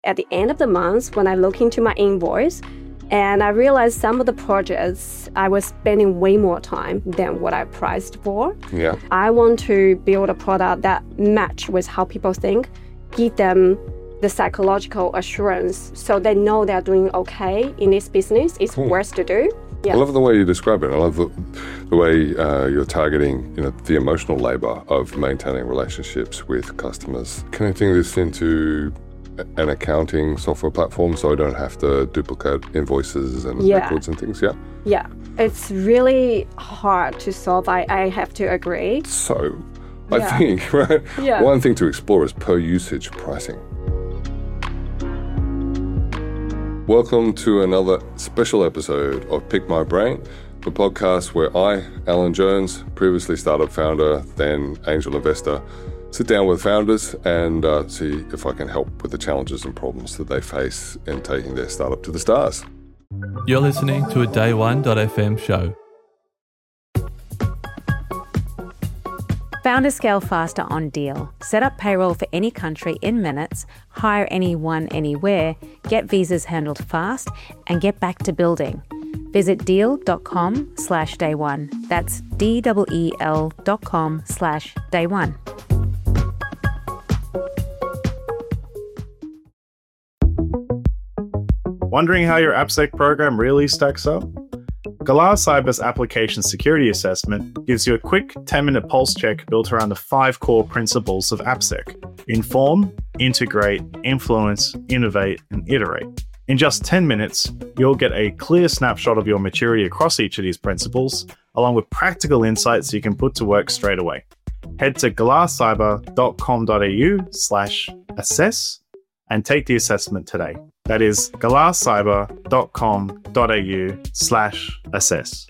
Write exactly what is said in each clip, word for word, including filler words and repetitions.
At the end of the month, when I look into my invoice, and I realized some of the projects I was spending way more time than what I priced for. Yeah. I want to build a product that match with how people think, give them the psychological assurance so they know they're doing okay in this business. It's Cool. worth to do. Yeah. I love the way you describe it. I love the, the way uh, you're targeting, you know, the emotional labor of maintaining relationships with customers. Connecting this into an accounting software platform so I don't have to duplicate invoices and Yeah. records and things, yeah? Yeah, it's really hard to solve. I, I have to agree. So, I Yeah. think, right, Yeah. one thing to explore is per usage pricing. Welcome to another special episode of Pick My Brain, the podcast where I, Alan Jones, previously startup founder, then angel investor, sit down with founders and uh, see if I can help with the challenges and problems that they face in taking their startup to the stars. You're listening to a day one dot f m show. Founders scale faster on Deal. Set up payroll for any country in minutes, hire anyone, anywhere, get visas handled fast, and get back to building. Visit deal.com slash day one. That's D-E-E-L dot com slash day one. Wondering how your AppSec program really stacks up? Galar Cyber's application security assessment gives you a quick ten-minute pulse check built around the five core principles of AppSec: inform, integrate, influence, innovate, and iterate. In just ten minutes, you'll get a clear snapshot of your maturity across each of these principles, along with practical insights you can put to work straight away. Head to galarcyber.com.au slash assess and take the assessment today. That is galarcyber.com.au slash assess.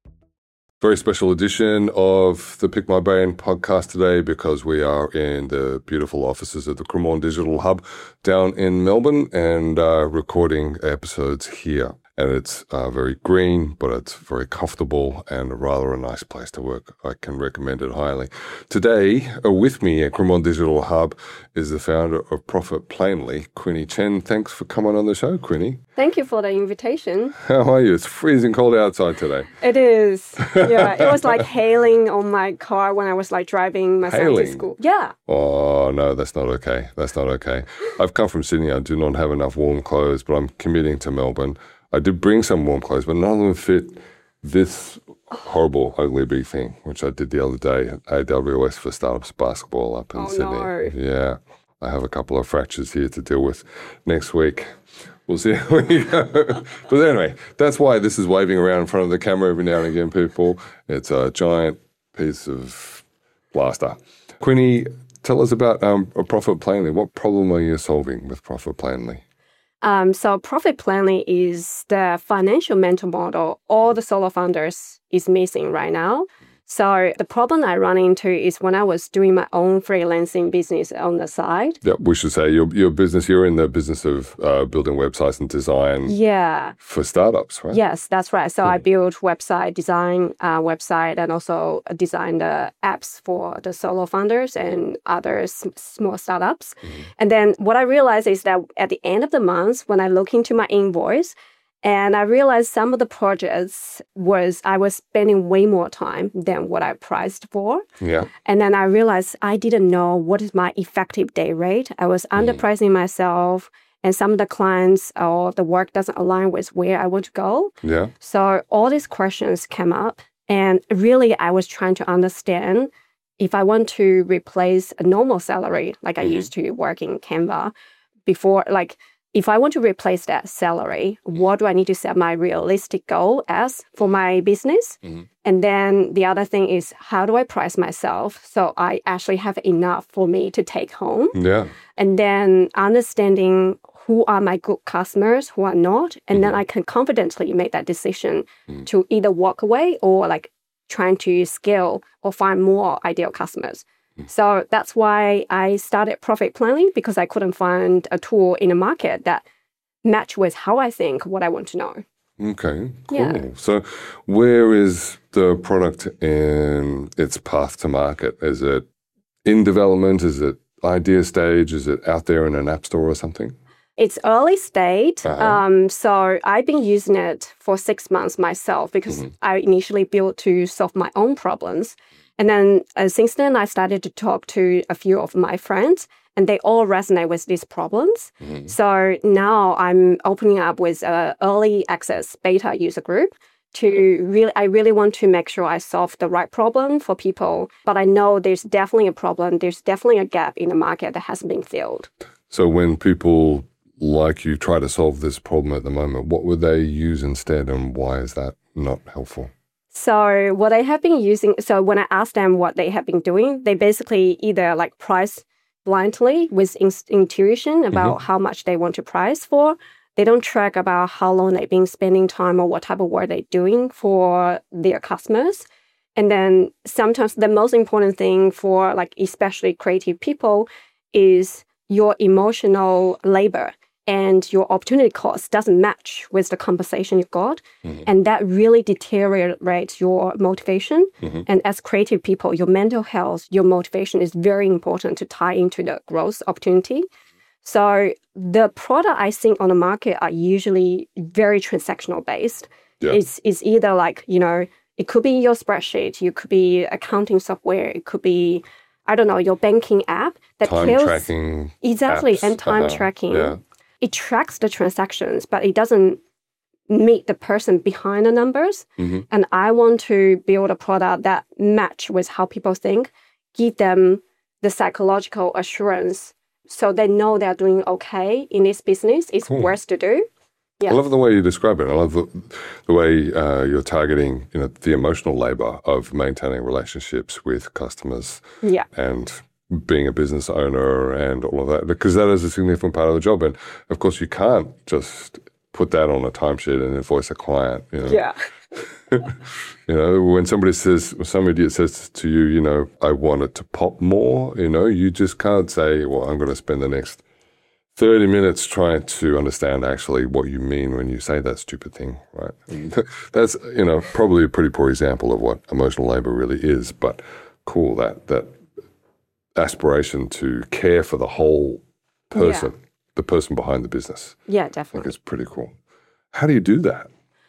Very special edition of the Pick My Brain podcast today because we are in the beautiful offices of the Cremorne Digital Hub down in Melbourne and uh, recording episodes here. And it's uh, very green, but it's very comfortable and rather a nice place to work. I can recommend it highly. Today, uh, with me at Cremorne Digital Hub is the founder of Profit Plainly, Quinny Chen. Thanks for coming on the show, Quinny. Thank you for the invitation. How are you? It's freezing cold outside today. It is. Yeah, it was like hailing on my car when I was like driving my son to Hailing? school. Yeah. Oh, no, that's not okay. That's not okay. I've come from Sydney. I do not have enough warm clothes, but I'm commuting to Melbourne. I did bring some warm clothes, but none of them fit this horrible, ugly big thing, which I did the other day at A W S for Startups Basketball up in Oh, Sydney. no. Yeah. I have a couple of fractures here to deal with next week. We'll see how we go. But anyway, that's why this is waving around in front of the camera every now and again, people. It's a giant piece of plaster. Quinny, tell us about um, Profit Plainly. What problem are you solving with Profit Plainly? Um, so Profit Plainly is the financial mental model all the solo founders is missing right now. So the problem I run into is when I was doing my own freelancing business on the side. Yeah, we should say your your business, you're in the business of uh, building websites and design Yeah. for startups, right? Yes, that's right. So I build website design, uh, website, and also design the apps for the solo founders and other s- small startups. Mm-hmm. And then what I realized is that at the end of the month, when I look into my invoice, and I realized some of the projects was I was spending way more time than what I priced for. Yeah. And then I realized I didn't know what is my effective day rate. I was underpricing myself, and some of the clients or the work doesn't align with where I want to go. Yeah. So all these questions came up, and really I was trying to understand if I want to replace a normal salary, like I used to work in Canva before, like if I want to replace that salary, what do I need to set my realistic goal as for my business? Mm-hmm. And then the other thing is, how do I price myself so I actually have enough for me to take home? Yeah. And then understanding who are my good customers, who are not, and Mm-hmm. then I can confidently make that decision mm-hmm. to either walk away or like trying to scale or find more ideal customers. So that's why I started Profit Plainly, because I couldn't find a tool in the market that matched with how I think, what I want to know. Okay, cool. Yeah. So where is the product in its path to market? Is it in development? Is it idea stage? Is it out there in an app store or something? It's early stage. Uh-huh. Um, so I've been using it for six months myself because Mm-hmm. I initially built to solve my own problems. And then uh, since then, I started to talk to a few of my friends, and they all resonate with these problems. Mm-hmm. So now I'm opening up with an early access beta user group to really, I really want to make sure I solve the right problem for people. But I know there's definitely a problem. There's definitely a gap in the market that hasn't been filled. So when people like you try to solve this problem at the moment, what would they use instead, and why is that not helpful? So what I have been using, so when I ask them what they have been doing, they basically either like price blindly with in- intuition about Mm-hmm. how much they want to price for. They don't track about how long they've been spending time or what type of work they're doing for their customers. And then sometimes the most important thing for like especially creative people is your emotional labor and your opportunity cost doesn't match with the compensation you got. Mm-hmm. And that really deteriorates your motivation. Mm-hmm. And as creative people, your mental health, your motivation is very important to tie into the growth opportunity. So the product I think on the market are usually very transactional based. Yeah. It's, it's either like, you know, it could be your spreadsheet, it could be accounting software, it could be, I don't know, your banking app that Time kills tracking. exactly apps. and time Uh-huh. tracking. Yeah. It tracks the transactions, but it doesn't meet the person behind the numbers. Mm-hmm. And I want to build a product that match with how people think, give them the psychological assurance so they know they're doing okay in this business. It's Cool. worth to do. Yeah. I love the way you describe it. I love the, the way uh, you're targeting, you know, the emotional labor of maintaining relationships with customers Yeah. and being a business owner and all of that, because that is a significant part of the job. And of course, you can't just put that on a timesheet and invoice a client. You know? Yeah. You know, when somebody says, when some idiot says to you, you know, I want it to pop more, you know, you just can't say, well, I'm going to spend the next thirty minutes trying to understand actually what you mean when you say that stupid thing, right? That's, you know, probably a pretty poor example of what emotional labor really is, but cool, that that aspiration to care for the whole person, Yeah. the person behind the business. Yeah, I think definitely. it's pretty cool. How do you do that?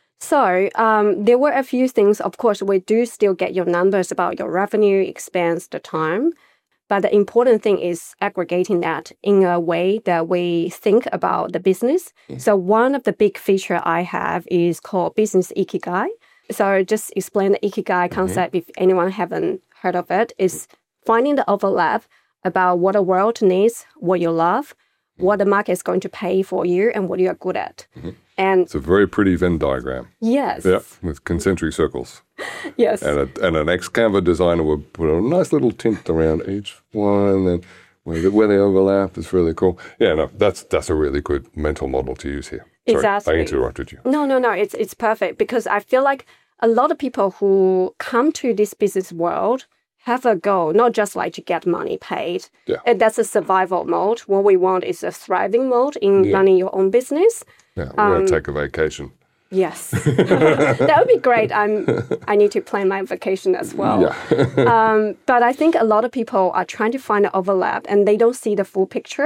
So um, there were a few things. Of course, we do still get your numbers about your revenue, expense, the time. But the important thing is aggregating that in a way that we think about the business. Mm-hmm. So one of the big feature I have is called Business Ikigai. So just explain the Ikigai concept, mm-hmm. if anyone haven't heard of it, is finding the overlap about what the world needs, what you love, what the market is going to pay for you, and what you are good at. Mm-hmm. And it's a very pretty Venn diagram. Yes. Yeah, with concentric circles. Yes. And, a, and an ex-Canva designer would put a nice little tint around each one, and where, the, where they overlap is really cool. Yeah, no, that's that's a really good mental model to use here. Sorry, exactly. I interrupted you. No, no, no. It's it's perfect because I feel like a lot of people who come to this business world have a goal, not just like to get money paid. Yeah. And that's a survival mode. What we want is a thriving mode in Yeah. running your own business. Yeah, we're um, going to take a vacation. Yes. That would be great. I'm, I need to plan my vacation as well. Yeah. um, but I think a lot of people are trying to find an overlap and they don't see the full picture.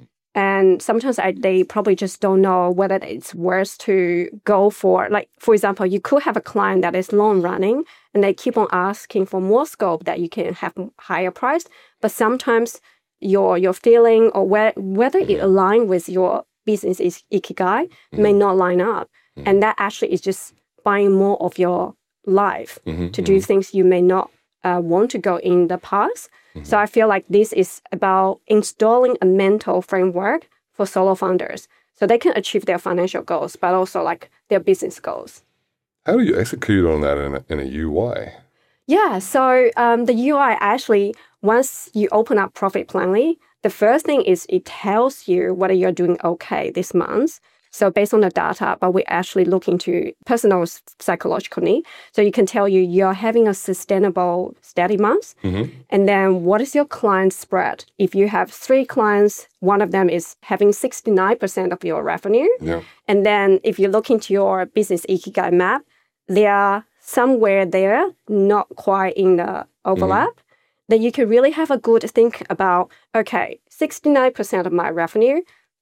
And sometimes I, they probably just don't know whether it's worth to go for. Like, for example, you could have a client that is long running and they keep on asking for more scope that you can have higher price. But sometimes your your feeling or where, whether it aligns with your business is ikigai mm-hmm. may not line up. Mm-hmm. And that actually is just buying more of your life mm-hmm. to do mm-hmm. things you may not uh, want to go in the past. Mm-hmm. So I feel like this is about installing a mental framework for solo founders so they can achieve their financial goals, but also like their business goals. How do you execute on that in a, in a U I? Yeah, so um, the U I actually, once you open up Profit Plangly, the first thing is it tells you whether you're doing okay this month. So based on the data, but we actually look into personal psychological need. So you can tell you you're having a sustainable, steady month. Mm-hmm. And then what is your client spread? If you have three clients, one of them is having sixty-nine percent of your revenue. Yeah. And then if you look into your business Ikigai map, they are somewhere there, not quite in the overlap. Mm-hmm. Then you can really have a good think about, okay, sixty-nine percent of my revenue,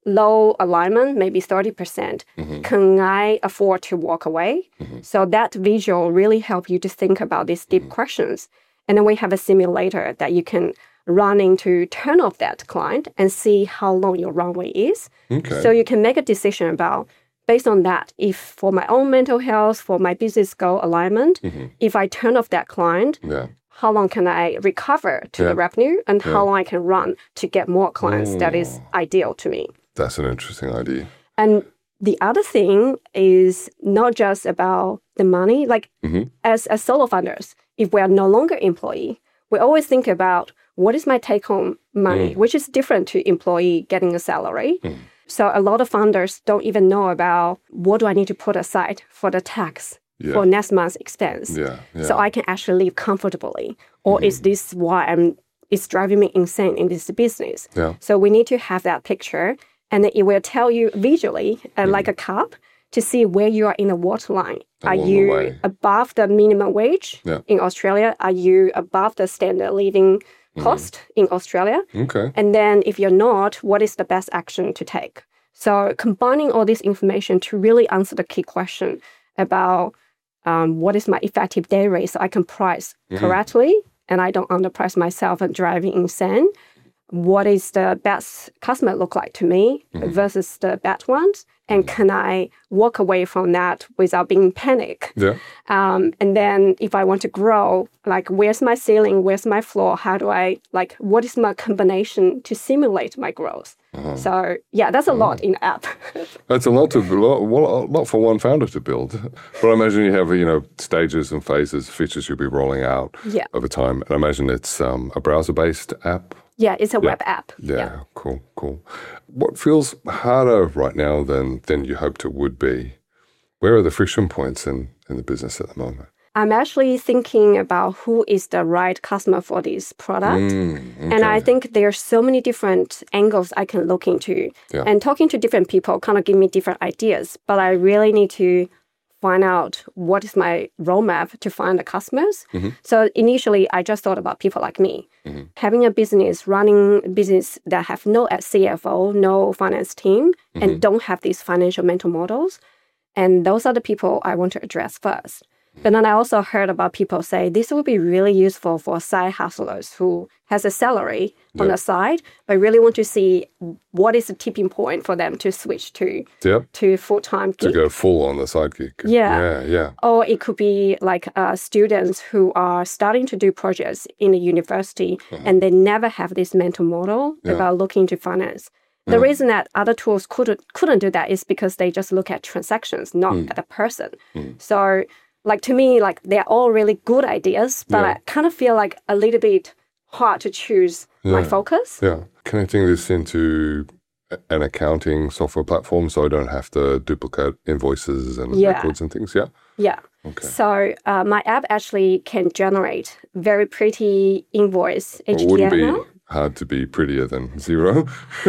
low alignment, maybe thirty percent. Mm-hmm. Can I afford to walk away? Mm-hmm. So that visual really help you to think about these deep mm-hmm. questions. And then we have a simulator that you can run into turn off that client and see how long your runway is. Okay. So you can make a decision about, based on that, if for my own mental health, for my business goal alignment, mm-hmm. if I turn off that client, yeah. how long can I recover to yeah. the revenue and yeah. how long I can run to get more clients oh. that is ideal to me. That's an interesting idea. And the other thing is not just about the money. Like mm-hmm. as, as solo founders, if we are no longer employee, we always think about what is my take-home money, mm. which is different to employee getting a salary. Mm. So a lot of founders don't even know about what do I need to put aside for the tax yeah. for next month's expense. Yeah, yeah. So I can actually live comfortably. Or mm. is this why I'm, it's driving me insane in this business? Yeah. So we need to have that picture. And it will tell you visually, uh, mm. like a cup, to see where you are in the waterline. Are you above the minimum wage yeah. in Australia? Are you above the standard living cost mm. in Australia? Okay. And then if you're not, what is the best action to take? So combining all this information to really answer the key question about um, what is my effective day rate so I can price mm. correctly and I don't underprice myself and driving insane. What is the best customer look like to me mm-hmm. versus the bad ones? And mm-hmm. can I walk away from that without being panic? Yeah. Um, and then if I want to grow, like where's my ceiling? Where's my floor? How do I, like, what is my combination to simulate my growth? Uh-huh. So yeah, that's a uh-huh. lot in the app. That's a lot to well, a lot for one founder to build. But I imagine you have, you know, stages and phases, features you'll be rolling out yeah. over time. And I imagine it's um, a browser-based app. Yeah, it's a yeah. web app. Yeah, yeah, cool, cool. What feels harder right now than than you hoped it would be? Where are the friction points in, in the business at the moment? I'm actually thinking about who is the right customer for this product. Mm, okay. And I think there are so many different angles I can look into. Yeah. And talking to different people kind of give me different ideas. But I really need to find out what is my roadmap to find the customers. Mm-hmm. So initially, I just thought about people like me. Mm-hmm. Having a business, running a business that have no C F O, no finance team, mm-hmm. and don't have these financial mental models. And those are the people I want to address first. But then I also heard about people say this would be really useful for side hustlers who has a salary yep. on the side, but really want to see what is the tipping point for them to switch to yep. to full-time gig. To go full on the side gig. Yeah. Yeah, yeah. Or it could be like uh, students who are starting to do projects in the university uh-huh. and they never have this mental model yeah. about looking to finance. The mm. reason that other tools couldn't couldn't do that is because they just look at transactions, not mm. at a person. Mm. So like to me, like they're all really good ideas, but yeah. I kind of feel like a little bit hard to choose yeah. my focus. Yeah. Connecting this into an accounting software platform so I don't have to duplicate invoices and yeah. records and things. Yeah. Yeah. Okay. So uh, my app actually can generate very pretty invoice H T M L. Well, it wouldn't be hard to be prettier than zero.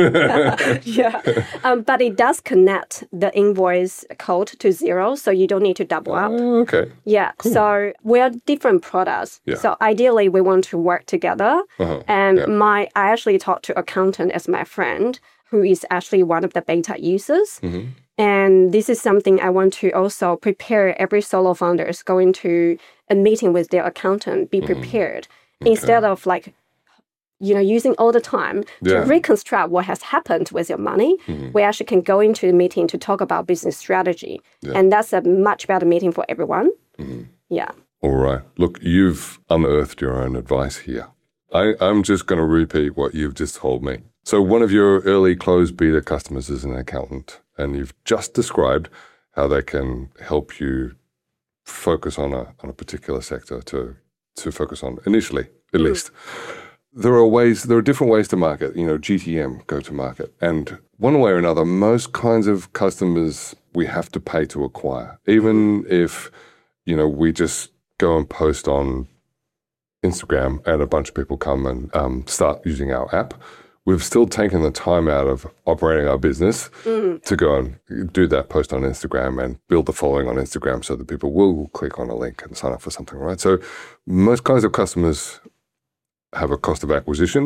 yeah. Um, but it does connect the invoice code to zero, so you don't need to double up. Uh, okay. Yeah. Cool. So we're different products. Yeah. So ideally, we want to work together. Uh-huh. And yeah. my I actually talked to accountant as my friend, who is actually one of the beta users. Mm-hmm. And this is something I want to also prepare every solo founders going to a meeting with their accountant, be prepared. Mm-hmm. Okay. Instead of like, you know, using all the time to yeah. reconstruct what has happened with your money, mm-hmm. we actually can go into a meeting to talk about business strategy. Yeah. And that's a much better meeting for everyone. Mm-hmm. Yeah. All right. Look, you've unearthed your own advice here. I, I'm just going to repeat what you've just told me. So one of your early closed beta customers is an accountant, and you've just described how they can help you focus on a on a particular sector to to focus on initially, at mm. least. There are ways, there are different ways to market, you know, G T M, go to market. And one way or another, most kinds of customers we have to pay to acquire. Even if, you know, we just go and post on Instagram and a bunch of people come and um, start using our app, we've still taken the time out of operating our business mm. to go and do that post on Instagram and build the following on Instagram so that people will click on a link and sign up for something, right? So most kinds of customers have a cost of acquisition,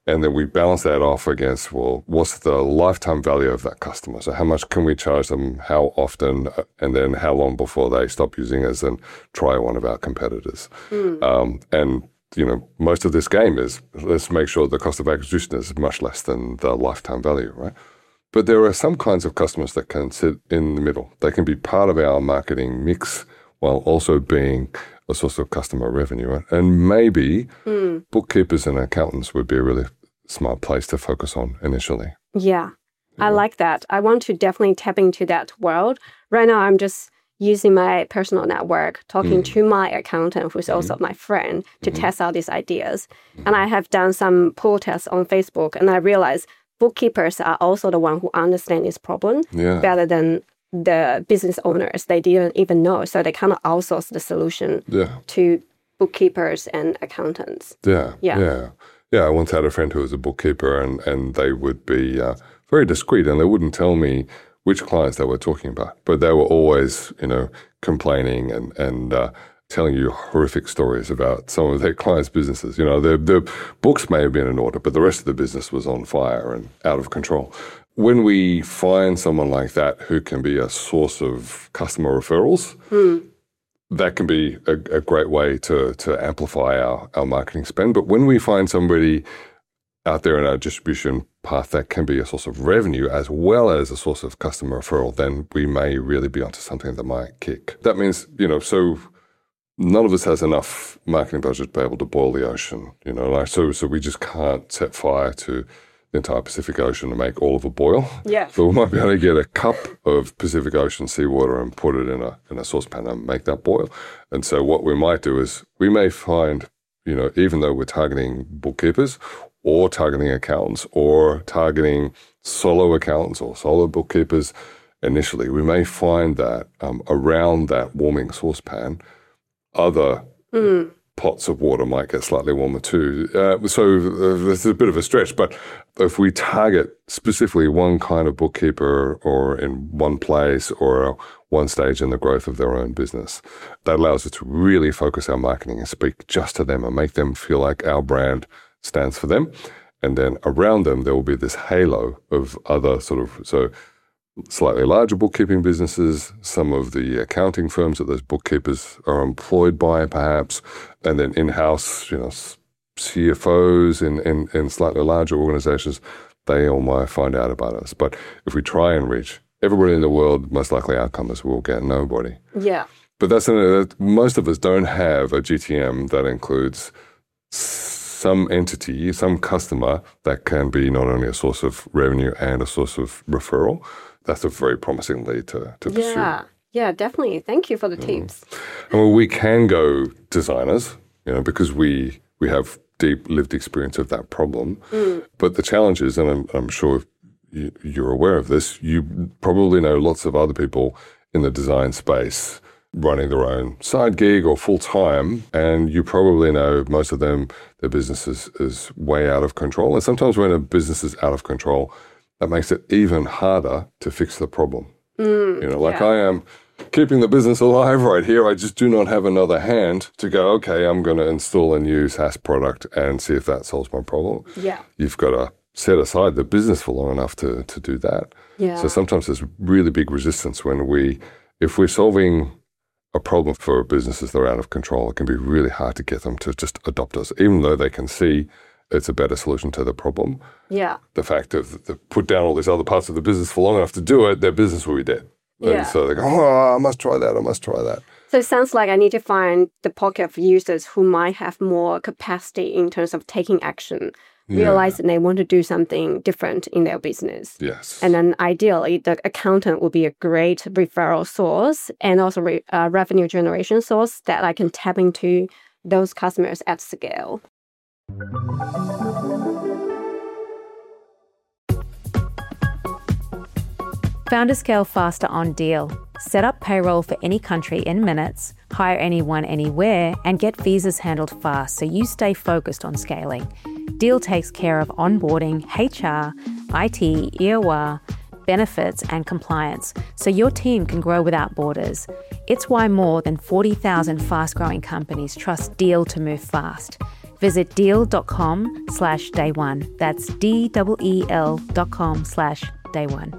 And then we balance that off against, well, what's the lifetime value of that customer? So how much can we charge them, how often, and then how long before they stop using us and try one of our competitors? Mm. Um, and, you know, most of this game is, let's make sure the cost of acquisition is much less than the lifetime value, right? But there are some kinds of customers that can sit in the middle. They can be part of our marketing mix while also being a source of customer revenue. Right? And maybe mm. bookkeepers and accountants would be a really smart place to focus on initially. Yeah, yeah, I like that. I want to definitely tap into that world. Right now, I'm just using my personal network, talking mm. to my accountant, who's mm. also my friend, to mm. test out these ideas. Mm. And I have done some pull tests on Facebook, and I realized bookkeepers are also the one who understand this problem yeah. better than the business owners. They didn't even know. So they kind of outsource the solution yeah. to bookkeepers and accountants. Yeah, yeah. Yeah, yeah I once had a friend who was a bookkeeper, and, and they would be uh, very discreet, and they wouldn't tell me which clients they were talking about. But they were always, you know, complaining and, and uh, telling you horrific stories about some of their clients' businesses. You know, their, their books may have been in order, but the rest of the business was on fire and out of control. When we find someone like that who can be a source of customer referrals, mm. that can be a, a great way to to amplify our, our marketing spend. But when we find somebody out there in our distribution path that can be a source of revenue as well as a source of customer referral, then we may really be onto something that might kick. That means, you know, so none of us has enough marketing budget to be able to boil the ocean, you know, like so so we just can't set fire to the entire Pacific Ocean to make all of it boil. Yeah. But we might be able to get a cup of Pacific Ocean seawater and put it in a in a saucepan and make that boil. And so what we might do is we may find, you know, even though we're targeting bookkeepers or targeting accountants or targeting solo accountants or solo bookkeepers initially, we may find that um, around that warming saucepan, other mm. pots of water might get slightly warmer too. Uh, so uh, this is a bit of a stretch, but if we target specifically one kind of bookkeeper or in one place or one stage in the growth of their own business, that allows us to really focus our marketing and speak just to them and make them feel like our brand stands for them. And then around them, there will be this halo of other sort of, so slightly larger bookkeeping businesses, some of the accounting firms that those bookkeepers are employed by perhaps, and then in-house, you know, C F Os in, in, in slightly larger organizations, they all might find out about us. But if we try and reach everybody in the world, most likely outcome is we'll get nobody. Yeah. But that's an, most of us don't have a G T M that includes some entity, some customer that can be not only a source of revenue and a source of referral. That's a very promising lead to, to pursue. Yeah, yeah, definitely. Thank you for the mm. tips. And well, we can go designers, you know, because we we have deep lived experience of that problem. Mm. But the challenge is, and I'm, I'm sure you, you're aware of this, you probably know lots of other people in the design space running their own side gig or full-time, and you probably know most of them, their business is, is way out of control. And sometimes when a business is out of control, that makes it even harder to fix the problem. Mm, you know, like yeah. I am keeping the business alive right here. I just do not have another hand to go, okay, I'm going to install a new SaaS product and see if that solves my problem. Yeah. You've got to set aside the business for long enough to, to do that. Yeah. So sometimes there's really big resistance when we, if we're solving a problem for businesses that are out of control, it can be really hard to get them to just adopt us, even though they can see it's a better solution to the problem. Yeah. The fact of they put down all these other parts of the business for long enough to do it, their business will be dead. Yeah. And so they go, oh, I must try that, I must try that. So it sounds like I need to find the pocket of users who might have more capacity in terms of taking action, yeah. realizing they want to do something different in their business. Yes. And then ideally, the accountant would be a great referral source and also re- uh, revenue generation source that I can tap into those customers at scale. Found a scale faster on Deal. Set up payroll for any country in minutes, hire anyone anywhere, and get visas handled fast so you stay focused on scaling. Deal takes care of onboarding, H R, I T, E O R, benefits, and compliance so your team can grow without borders. It's why more than forty thousand fast-growing companies trust Deal to move fast. Visit deal.com slash day one. That's D-E-E-L dot com slash day one.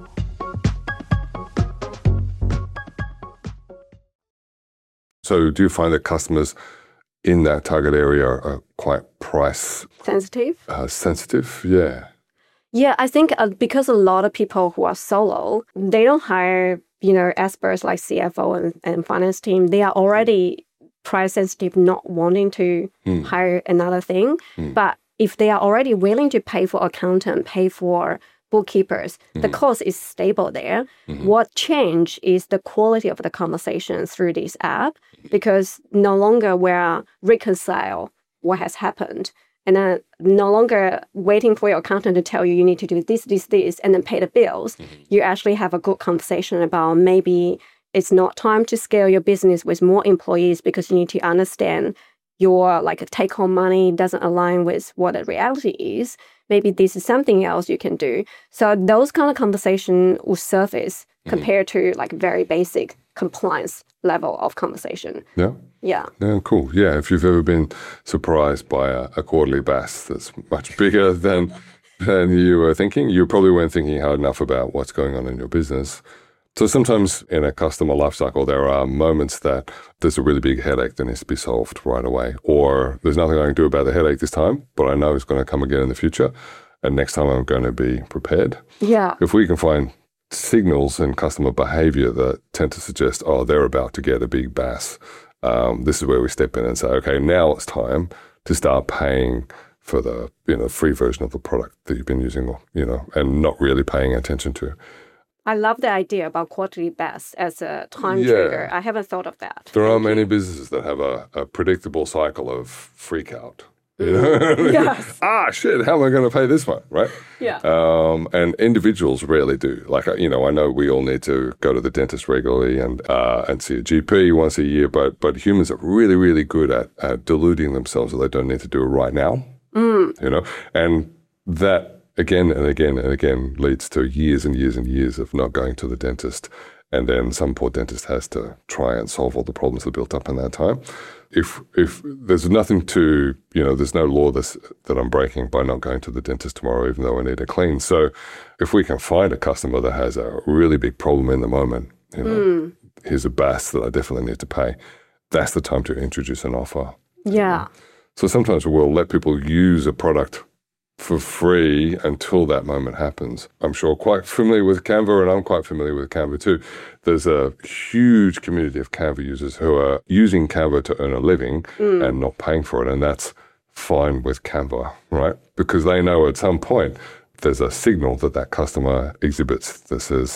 So do you find that customers in that target area are quite price Sensitive? uh, sensitive? Yeah. Yeah, I think uh, because a lot of people who are solo, they don't hire, you know, experts like C F O and, and finance team. They are already price sensitive, not wanting to Mm. hire another thing. Mm. But if they are already willing to pay for accountant, pay for bookkeepers, the cost is stable there. What change is the quality of the conversation through this app, because no longer we're reconcile what has happened. And then no longer waiting for your accountant to tell you you need to do this, this, this, and then pay the bills. You actually have a good conversation about maybe it's not time to scale your business with more employees because you need to understand your like take-home money doesn't align with what the reality is. Maybe this is something else you can do. So those kind of conversation will surface compared to like very basic compliance level of conversation. Yeah. Yeah. Yeah, cool. Yeah, if you've ever been surprised by a, a quarterly B A S that's much bigger than than you were thinking, you probably weren't thinking hard enough about what's going on in your business. So sometimes in a customer lifecycle, there are moments that there's a really big headache that needs to be solved right away, or there's nothing I can do about the headache this time, but I know it's going to come again in the future, and next time I'm going to be prepared. Yeah. If we can find signals in customer behavior that tend to suggest, oh, they're about to get a big B A S, um, this is where we step in and say, okay, now it's time to start paying for the you know free version of the product that you've been using, you know, and not really paying attention to. I love the idea about quarterly B A S as a time Yeah. trigger. I haven't thought of that. There are many businesses that have a, a predictable cycle of freak out. You know? Yes. ah, shit, how am I going to pay this one, right? Yeah. Um, and individuals rarely do. Like, you know, I know we all need to go to the dentist regularly and uh, and see a G P once a year, but but humans are really, really good at, at deluding themselves that they don't need to do it right now. Mm. You know, and that again and again and again leads to years and years and years of not going to the dentist. And then some poor dentist has to try and solve all the problems that built up in that time. If if there's nothing to, you know, there's no law this, that I'm breaking by not going to the dentist tomorrow, even though I need it clean. So if we can find a customer that has a really big problem in the moment, you know, Mm. here's a B A S that I definitely need to pay, that's the time to introduce an offer. Yeah. So sometimes we'll let people use a product for free until that moment happens. I'm sure quite familiar with Canva, and I'm quite familiar with Canva too. There's a huge community of Canva users who are using Canva to earn a living Mm. and not paying for it, and that's fine with Canva, right? Because they know at some point there's a signal that that customer exhibits that says,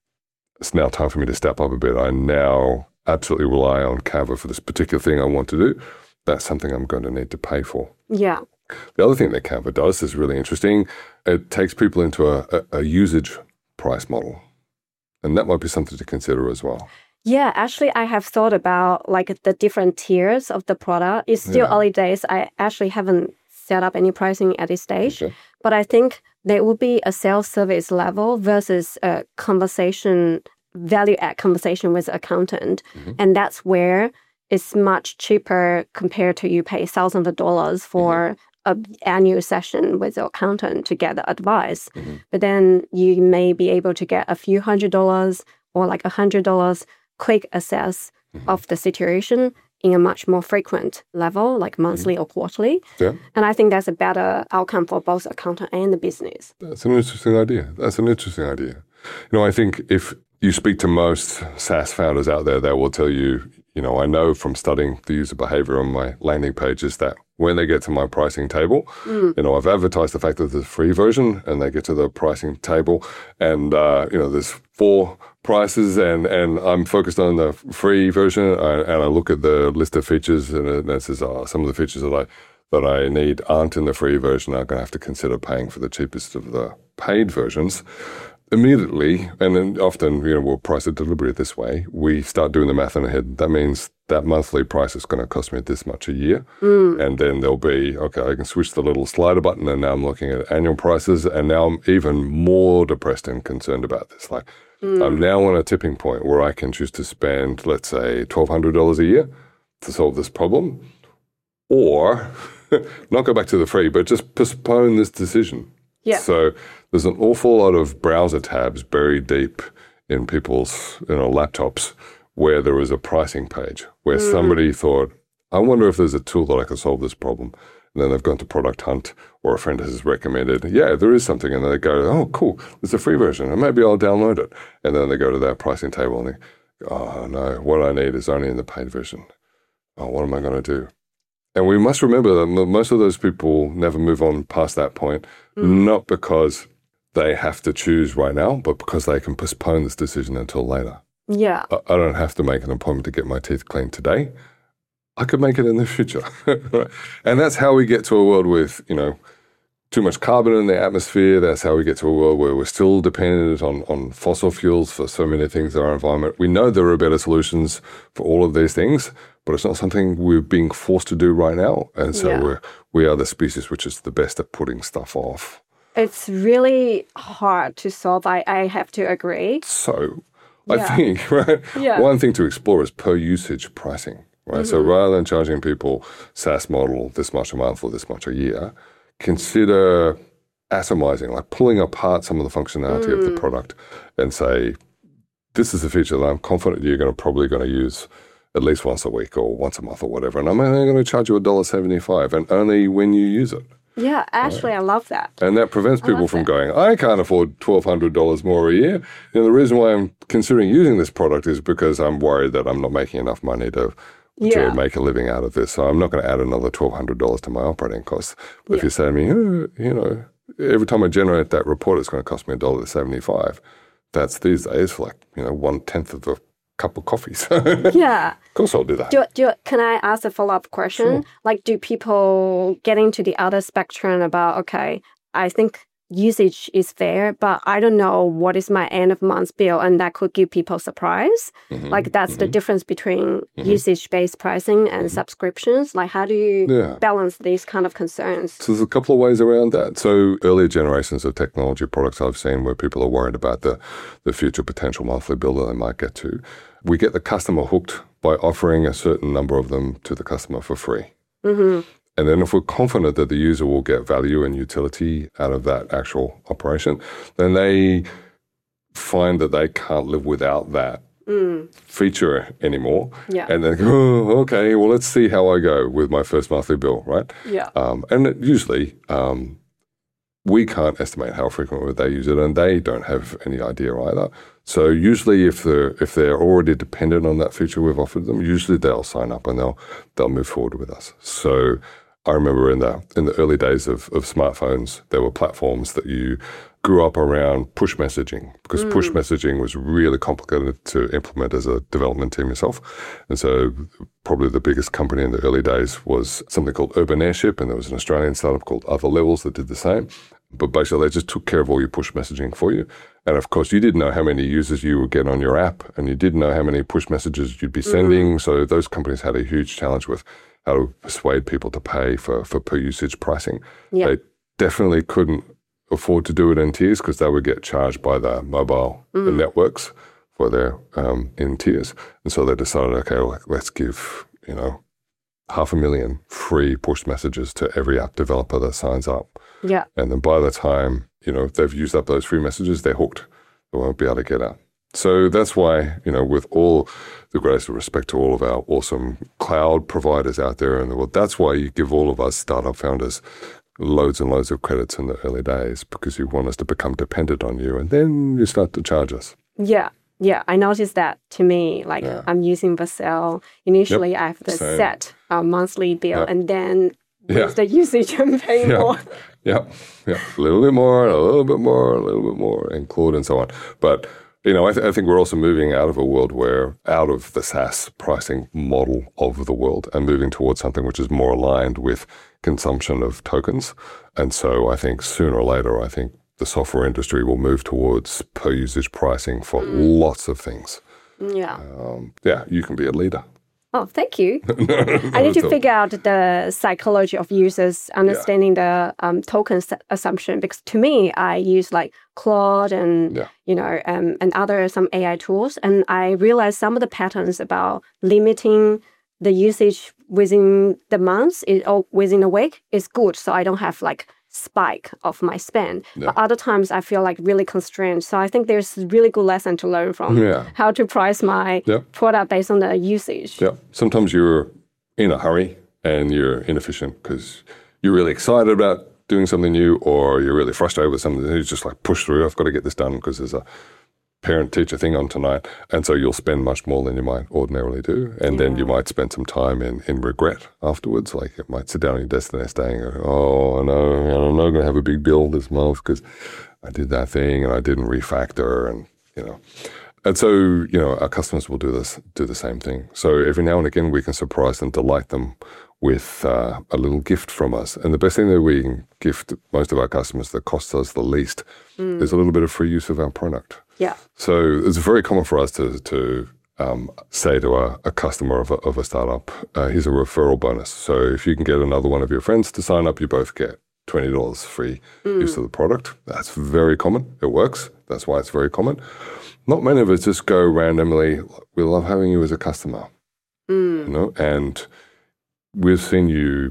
it's now time for me to step up a bit. I now absolutely rely on Canva for this particular thing I want to do. That's something I'm going to need to pay for. Yeah. The other thing that Canva does is really interesting. It takes people into a, a, a usage price model. And that might be something to consider as well. Yeah, actually, I have thought about like the different tiers of the product. It's still Yeah. early days. I actually haven't set up any pricing at this stage. Okay. But I think there will be a self-service level versus a conversation, value-add conversation with accountant. Mm-hmm. And that's where it's much cheaper compared to you pay thousands of dollars for an annual session with your accountant to get the advice. Mm-hmm. But then you may be able to get a few hundred dollars or like a hundred dollars quick assess Mm-hmm. of the situation in a much more frequent level, like monthly Mm-hmm. or quarterly. Yeah, And I think that's a better outcome for both accountant and the business. that's an interesting idea. That's an interesting idea. You know, I think if you speak to most SaaS founders out there, they will tell you, you know, I know from studying the user behavior on my landing pages that when they get to my pricing table, Mm. you know, I've advertised the fact that there's a free version and they get to the pricing table and, uh, you know, there's four prices and, and I'm focused on the free version uh, and I look at the list of features and it, and it says, oh, some of the features that I, that I need aren't in the free version. I'm going to have to consider paying for the cheapest of the paid versions. Immediately, and then often, you know, we'll price it deliberately this way, we start doing the math in our head. That means that monthly price is going to cost me this much a year. Mm. And then there'll be, okay, I can switch the little slider button and now I'm looking at annual prices and now I'm even more depressed and concerned about this. Like, Mm. I'm now on a tipping point where I can choose to spend, let's say, twelve hundred dollars a year to solve this problem. Or not go back to the free, but just postpone this decision. Yeah. So there's an awful lot of browser tabs buried deep in people's you know, laptops where there is a pricing page where mm. somebody thought, I wonder if there's a tool that I can solve this problem. And then they've gone to Product Hunt or a friend has recommended, yeah, there is something. And then they go, oh, cool, there's a free version and maybe I'll download it. And then they go to that pricing table and they oh, no, what I need is only in the paid version. Oh, what am I going to do? And we must remember that most of those people never move on past that point, mm. not because they have to choose right now, but because they can postpone this decision until later. Yeah. I, I don't have to make an appointment to get my teeth cleaned today. I could make it in the future. And that's how we get to a world with, you know, too much carbon in the atmosphere. That's how we get to a world where we're still dependent on, on fossil fuels for so many things in our environment. We know there are better solutions for all of these things, but it's not something we're being forced to do right now. And so yeah. we're, we are the species which is the best at putting stuff off. It's really hard to solve. I, I have to agree. So yeah. I think, right, yeah. one thing to explore is per usage pricing, right? Mm-hmm. So rather than charging people SaaS model this much a month or this much a year, consider atomizing, like pulling apart some of the functionality mm. of the product and say, this is a feature that I'm confident you're going to probably going to use at least once a week or once a month or whatever. And I'm only going to charge you one dollar seventy-five and only when you use it. Yeah, actually, right? I love that. And that prevents people from that. going, I can't afford twelve hundred dollars more a year. You know, the reason why I'm considering using this product is because I'm worried that I'm not making enough money to Yeah. to make a living out of this. So I'm not going to add another twelve hundred dollars to my operating costs. But yeah. if you say to me, oh, you know, every time I generate that report, it's going to cost me one dollar seventy-five. That's these days for like, you know, one-tenth of a cup of coffee. So yeah. Of course I'll do that. Do, do, can I ask a follow-up question? Sure. Like, do people get into the other spectrum about, okay, I think usage is fair, but I don't know what is my end of month bill, and that could give people surprise. Mm-hmm, like that's mm-hmm. the difference between mm-hmm. usage-based pricing and mm-hmm. subscriptions. Like how do you yeah. balance these kind of concerns? So there's a couple of ways around that. So earlier generations of technology products I've seen where people are worried about the, the future potential monthly bill that they might get to. We get the customer hooked by offering a certain number of them to the customer for free. Mm-hmm. And then if we're confident that the user will get value and utility out of that actual operation, then they find that they can't live without that mm. feature anymore. Yeah. And then go, oh, okay, well, let's see how I go with my first monthly bill, right? Yeah. Um, and it usually um, we can't estimate how frequently they use it, and they don't have any idea either. So usually if they're, if they're already dependent on that feature we've offered them, usually they'll sign up and they'll they'll move forward with us. So I remember in the in the early days of, of smartphones, there were platforms that you grew up around push messaging because mm. push messaging was really complicated to implement as a development team yourself. And so probably the biggest company in the early days was something called Urban Airship, and there was an Australian startup called Other Levels that did the same. But basically, they just took care of all your push messaging for you. And of course, you didn't know how many users you would get on your app, and you didn't know how many push messages you'd be sending. Mm. So those companies had a huge challenge with how to persuade people to pay for, for per usage pricing. Yeah. They definitely couldn't afford to do it in tiers because they would get charged by the mobile mm. networks for their um, in tiers. And so they decided, okay, well, let's give, you know, half a million free push messages to every app developer that signs up. Yeah. And then by the time, you know, they've used up those free messages, they're hooked. They won't be able to get out. So that's why, you know, with all the greatest respect to all of our awesome cloud providers out there in the world, that's why you give all of us startup founders loads and loads of credits in the early days, because you want us to become dependent on you, and then you start to charge us. Yeah. Yeah, I noticed that to me. Like Yeah. I'm using Vercel. Initially, Yep, I have the same. set uh, monthly bill, Yep. and then Yeah. with the usage, I'm paying Yeah. more. Yeah, yeah, a little bit more, a little bit more, a little bit more, and Claude and so on. But, you know, I, th- I think we're also moving out of a world where, out of the SaaS pricing model of the world and moving towards something which is more aligned with consumption of tokens. And so I think sooner or later, I think the software industry will move towards per usage pricing for Mm. lots of things. Yeah. Um, yeah, you can be a leader. Oh, thank you. No, I need not to at all. figure out the psychology of users understanding the um, token s- assumption, because to me, I use like Claude and Yeah. you know um, and other some A I tools, and I realized some of the patterns about limiting the usage within the months is, or within a week is good. So I don't have like spike of my spend. Yeah. But other times I feel like really constrained. So I think there's a really good lesson to learn from Yeah. how to price my Yeah. product based on the usage. Yeah. Sometimes you're in a hurry and you're inefficient because you're really excited about doing something new, or you're really frustrated with something. You just like push through. I've got to get this done because there's a parent-teacher thing on tonight. And so you'll spend much more than you might ordinarily do. And yeah. then you might spend some time in, in regret afterwards. Like it might sit down on your desk the next day and go, oh, no, I'm not going to have a big bill this month because I did that thing and I didn't refactor and, you know. And so, you know, our customers will do this, do the same thing. So every now and again, we can surprise and delight them with uh, a little gift from us. And the best thing that we can gift most of our customers that costs us the least mm. is a little bit of free use of our product. Yeah. So it's very common for us to to um, say to a, a customer of a, of a startup, uh, here's a referral bonus. So if you can get another one of your friends to sign up, you both get twenty dollars free mm. use of the product. That's very common. It works. That's why it's very common. Not many of us just go randomly, we love having you as a customer. Mm. You know, and we've seen you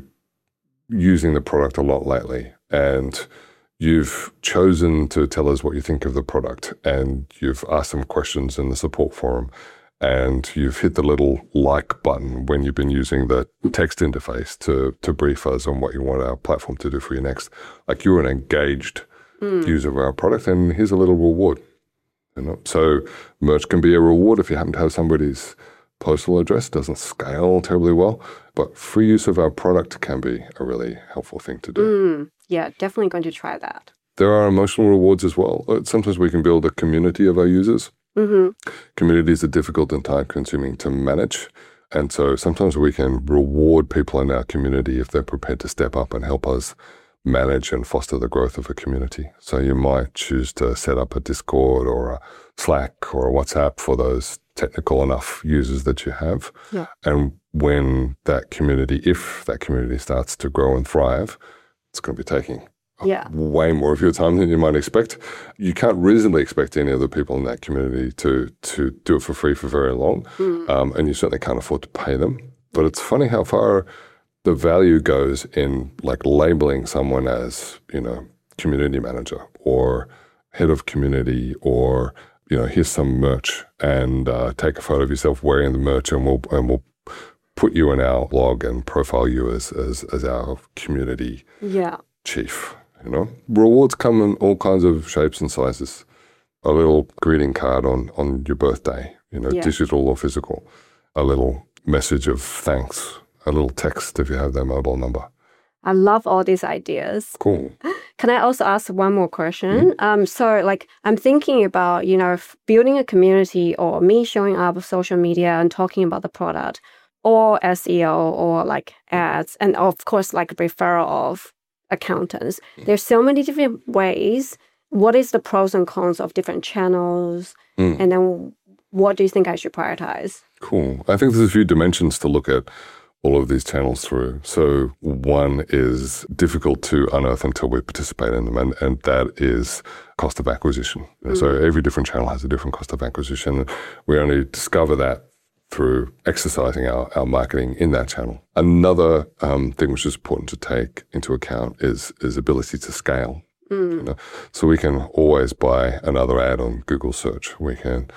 using the product a lot lately, and you've chosen to tell us what you think of the product, and you've asked some questions in the support forum, and you've hit the little like button when you've been using the text interface to to brief us on what you want our platform to do for you next. Like you're an engaged mm. user of our product, and here's a little reward. You know, so merch can be a reward if you happen to have somebody's postal address. Doesn't scale terribly well, but free use of our product can be a really helpful thing to do. Mm, yeah, definitely going to try that. There are emotional rewards as well. Sometimes we can build a community of our users. Mm-hmm. Communities are difficult and time-consuming to manage, and so sometimes we can reward people in our community if they're prepared to step up and help us manage and foster the growth of a community. So you might choose to set up a Discord or a Slack or a WhatsApp for those technical enough users that you have. Yeah. And when that community, if that community starts to grow and thrive, it's going to be taking yeah. way more of your time than you might expect. You can't reasonably expect any of the people in that community to to do it for free for very long. Mm. Um, and you certainly can't afford to pay them. But it's funny how far the value goes in like labeling someone as, you know, community manager or head of community, or, you know, here's some merch, and uh, take a photo of yourself wearing the merch, and we'll and we'll put you in our blog and profile you as as, as our community yeah. chief. You know, rewards come in all kinds of shapes and sizes. A little greeting card on on your birthday, you know, yeah. digital or physical. A little message of thanks. A little text if you have their mobile number. I love all these ideas. Cool. Can I also ask one more question? Mm-hmm. Um, so, like, I'm thinking about, you know, f- building a community, or me showing up on social media and talking about the product, or S E O, or like ads, and of course, like referral of accountants. Mm. There's so many different ways. What is the pros and cons of different channels? Mm. And then what do you think I should prioritize? Cool. I think there's a few dimensions to look at all of these channels through. So one is difficult to unearth until we participate in them, and, and that is cost of acquisition. Mm. So every different channel has a different cost of acquisition. We only discover that through exercising our, our marketing in that channel. Another um, thing which is important to take into account is, is ability to scale. Mm. You know? So we can always buy another ad on Google search. We can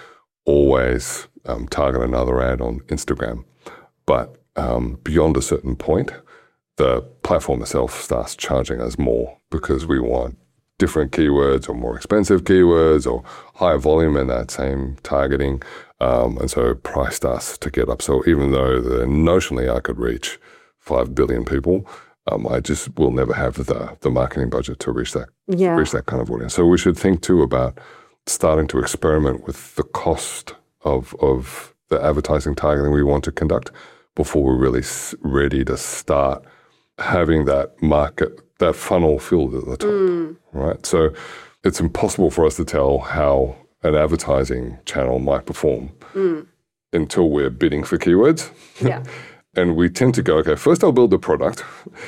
always um, target another ad on Instagram. But Um, beyond a certain point, the platform itself starts charging us more because we want different keywords or more expensive keywords or higher volume in that same targeting. Um, and so price starts to get up. So even though the, notionally I could reach five billion people, um, I just will never have the, the marketing budget to reach that, yeah. reach that kind of audience. So we should think too about starting to experiment with the cost of, of the advertising targeting we want to conduct before we're really ready to start having that market, that funnel filled at the top, mm. right? So it's impossible for us to tell how an advertising channel might perform mm. until we're bidding for keywords. Yeah. And we tend to go, okay, first I'll build the product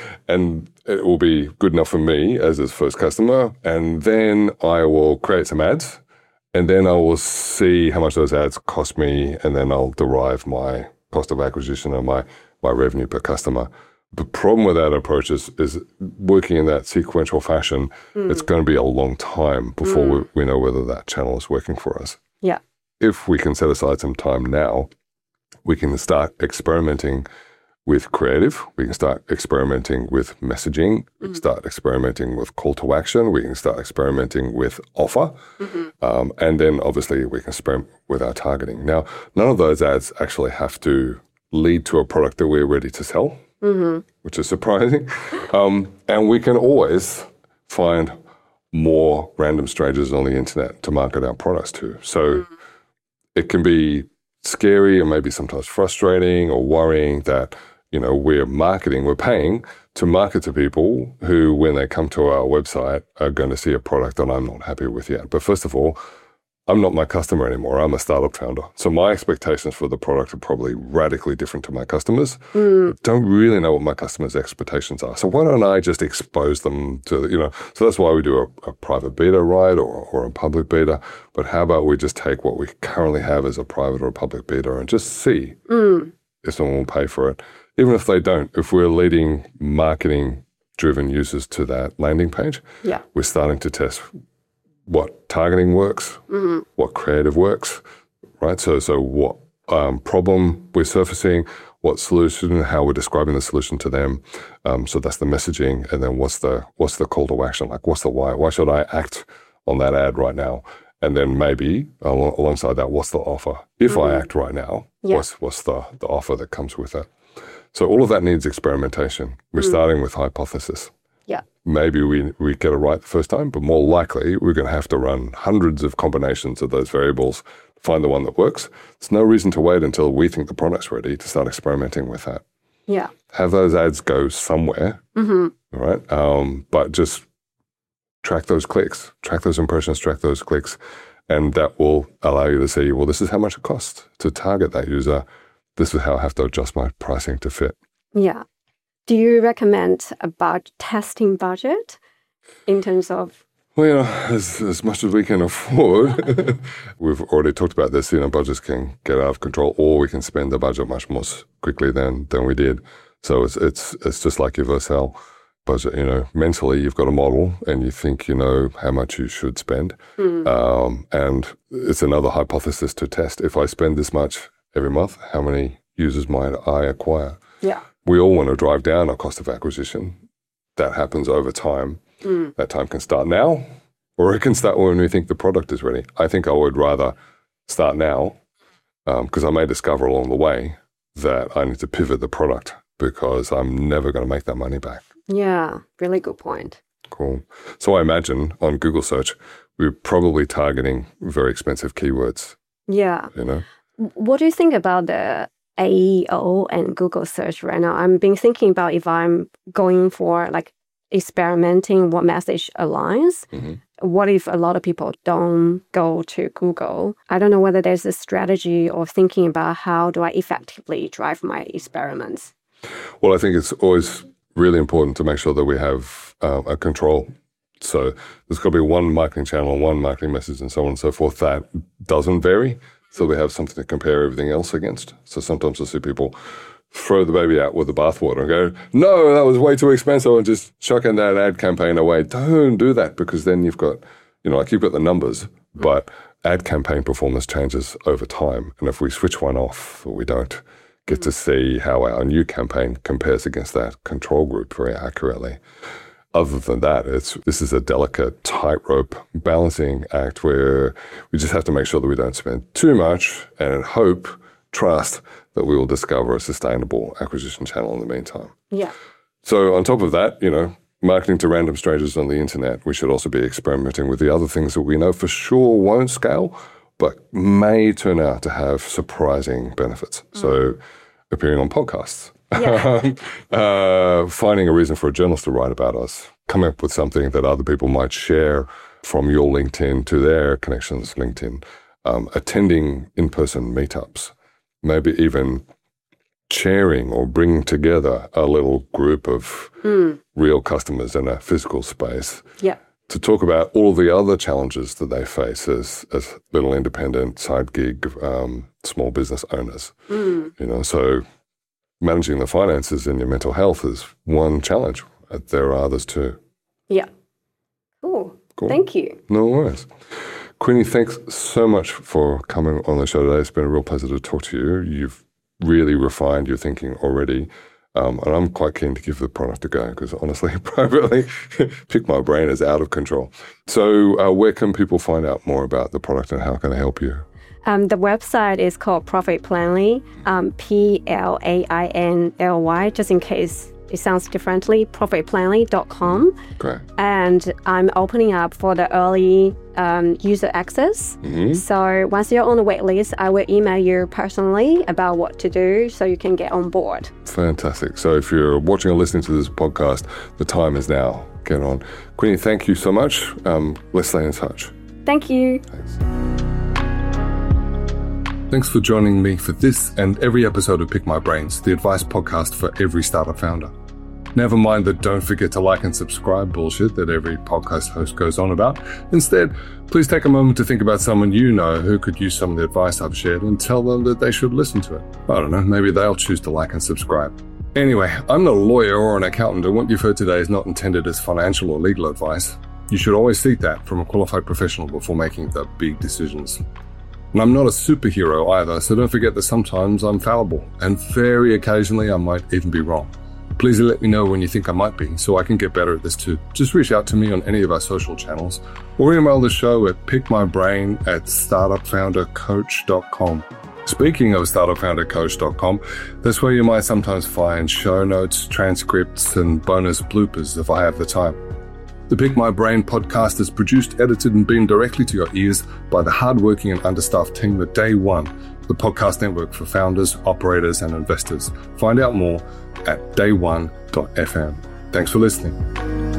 and it will be good enough for me as its first customer. And then I will create some ads, and then I will see how much those ads cost me, and then I'll derive my cost of acquisition and my, my revenue per customer. The problem with that approach is, is working in that sequential fashion. Mm. It's going to be a long time before mm. we, we know whether that channel is working for us. Yeah. If we can set aside some time now, we can start experimenting with creative. We can start experimenting with messaging. Mm. We can start experimenting with call to action. We can start experimenting with offer. Mm-hmm. Um, and then obviously we can experiment with our targeting. Now, none of those ads actually have to lead to a product that we're ready to sell. Mm-hmm. Which is surprising. Um, and we can always find more random strangers on the internet to market our products to. So mm-hmm. it can be scary and maybe sometimes frustrating or worrying that, you know, we're marketing, we're paying to market to people who, when they come to our website, are going to see a product that I'm not happy with yet. But first of all, I'm not my customer anymore. I'm a startup founder. So my expectations for the product are probably radically different to my customers. Mm. Don't really know what my customers' expectations are. So why don't I just expose them to, you know, so that's why we do a, a private beta, right, or, or a public beta. But how about we just take what we currently have as a private or a public beta and just see mm. if someone will pay for it. Even if they don't, if we're leading marketing-driven users to that landing page, yeah. we're starting to test what targeting works, mm-hmm. what creative works, right? So so what um, problem we're surfacing, what solution, how we're describing the solution to them. Um, so that's the messaging. And then what's the what's the call to action? Like, what's the why? Why should I act on that ad right now? And then maybe al- alongside that, what's the offer? If mm-hmm. I act right now, yeah. what's what's the, the offer that comes with it? So all of that needs experimentation. We're mm. starting with hypothesis. Yeah. Maybe we we get it right the first time, but more likely we're going to have to run hundreds of combinations of those variables to find the one that works. There's no reason to wait until we think the product's ready to start experimenting with that. Yeah. Have those ads go somewhere, mm-hmm. right? Um, but just track those clicks, track those impressions, track those clicks, and that will allow you to see, well, this is how much it costs to target that user. This is how I have to adjust my pricing to fit. Yeah. Do you recommend about testing budget in terms of? Well, you know, as, as much as we can afford, we've already talked about this, you know, budgets can get out of control, or we can spend the budget much more quickly than, than we did. So it's, it's, it's just like your Vercel budget, you know, mentally you've got a model and you think you know how much you should spend. Mm. Um, and it's another hypothesis to test. If I spend this much every month, how many users might I acquire? Yeah. We all want to drive down our cost of acquisition. That happens over time. Mm. That time can start now, or it can start when we think the product is ready. I think I would rather start now because um, I may discover along the way that I need to pivot the product because I'm never going to make that money back. Yeah, really good point. Cool. So I imagine on Google search, we're probably targeting very expensive keywords. Yeah. You know? What do you think about the A E O and Google search right now? I've been thinking about if I'm going for like experimenting what message aligns. Mm-hmm. What if a lot of people don't go to Google? I don't know whether there's a strategy or thinking about how do I effectively drive my experiments. Well, I think it's always really important to make sure that we have uh, a control. So there's got to be one marketing channel, one marketing message, and so on and so forth that doesn't vary. So we have something to compare everything else against. So sometimes I see people throw the baby out with the bathwater and go, no, that was way too expensive, and just chucking that ad campaign away. Don't do that, because then you've got, you know, like you've got the numbers, but ad campaign performance changes over time. And if we switch one off, we don't get to see how our new campaign compares against that control group very accurately. Other than that, it's this is a delicate tightrope balancing act where we just have to make sure that we don't spend too much and hope, trust that we will discover a sustainable acquisition channel in the meantime. Yeah. So on top of that, you know, marketing to random strangers on the internet, we should also be experimenting with the other things that we know for sure won't scale, but may turn out to have surprising benefits. Mm. So appearing on podcasts. Yeah. uh, finding a reason for a journalist to write about us, coming up with something that other people might share from your LinkedIn to their connections LinkedIn, um, attending in-person meetups, maybe even chairing or bringing together a little group of mm. real customers in a physical space yeah. to talk about all the other challenges that they face as, as little independent side gig um, small business owners. Mm. You know, so managing the finances and your mental health is one challenge. There are others too. Yeah. Cool. Cool. Thank you. No worries. Queenie, thanks so much for coming on the show today. It's been a real pleasure to talk to you. You've really refined your thinking already. Um, and I'm quite keen to give the product a go because honestly, privately, Pick My Brain is out of control. So uh, where can people find out more about the product and how can I help you? Um, the website is called Profit Planly, um, P L A I N L Y, just in case it sounds differently, profit planly dot com. Great. And I'm opening up for the early um, user access. Mm-hmm. So once you're on the wait list, I will email you personally about what to do so you can get on board. Fantastic. So if you're watching or listening to this podcast, the time is now. Get on. Queenie, thank you so much. Um, let's stay in touch. Thank you. Thanks. Thanks for joining me for this and every episode of Pick My Brains, the advice podcast for every startup founder. Never mind the don't forget to like and subscribe bullshit that every podcast host goes on about. Instead, please take a moment to think about someone you know who could use some of the advice I've shared and tell them that they should listen to it. I don't know, maybe they'll choose to like and subscribe. Anyway, I'm not a lawyer or an accountant, and what you've heard today is not intended as financial or legal advice. You should always seek that from a qualified professional before making the big decisions. And I'm not a superhero either, so don't forget that sometimes I'm fallible, and very occasionally I might even be wrong. Please let me know when you think I might be, so I can get better at this too. Just reach out to me on any of our social channels, or email the show at pickmybrain at startup founder coach dot com. Speaking of startup founder coach dot com, that's where you might sometimes find show notes, transcripts, and bonus bloopers if I have the time. The Pick My Brain podcast is produced, edited, and beamed directly to your ears by the hardworking and understaffed team at Day One, the podcast network for founders, operators, and investors. Find out more at day one dot f m. Thanks for listening.